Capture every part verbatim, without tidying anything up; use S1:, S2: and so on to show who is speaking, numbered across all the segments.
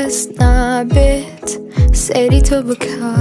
S1: دست نبت سری تو بکا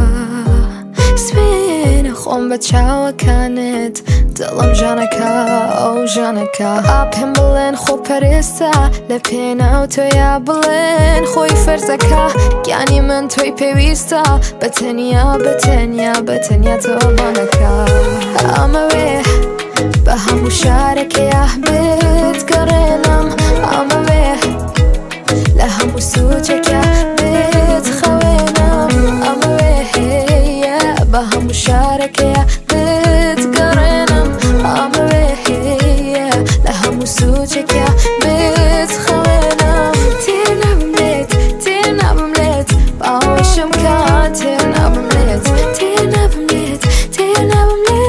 S1: سبين خون بتشاو كانت دلم جانكا او جانكا ابهم بلن خو پرسا لپینا و تو یا بلن خوی فرزکا یعنی من توی پیویستا بتنیا بتنیا بتنیا تو بانکا اما وی به همو شارک یحبت قرنم اما وی لهمو سوچک یحبت خوینم اما وی به همو شارک یحبت قرنم اما وی لهمو سوچک یحبت خوینم تیر نبم لیت تیر نبم لیت باوشم کن تیر نبم لیت تیر نبم لیت تیر نبم لیت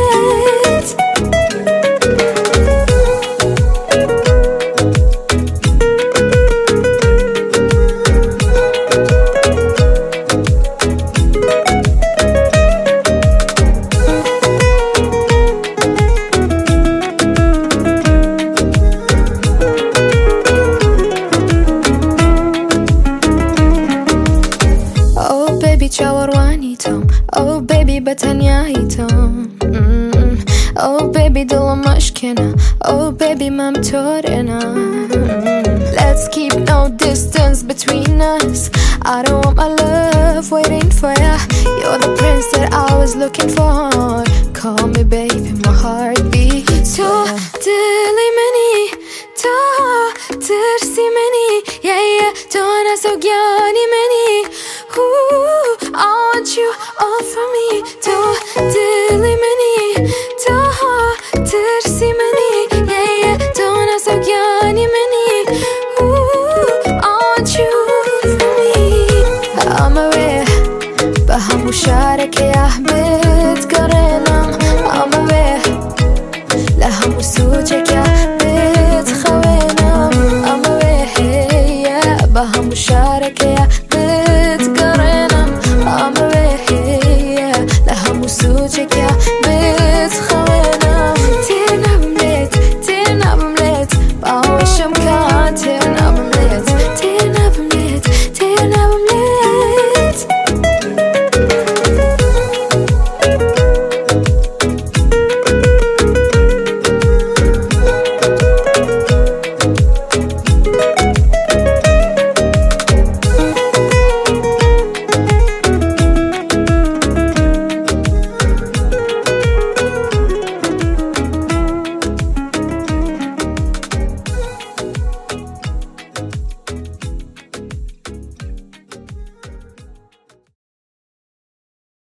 S1: Oh baby بتنیایی توم Oh baby دلم مشکنه Oh baby ممتورنه Let's keep no distance between us I don't want my love waiting for ya You're the prince that I was looking for Call me baby my heart beats تو دلی منی تو ترسی منی Yeah yeah تو نسوگیانی منی Ooh, I want you all for me تو دلی منی تو ترسی منی Yeah yeah تو نسوگیانی منی Ooh, I want you for me اما وی به همو شارک یحبت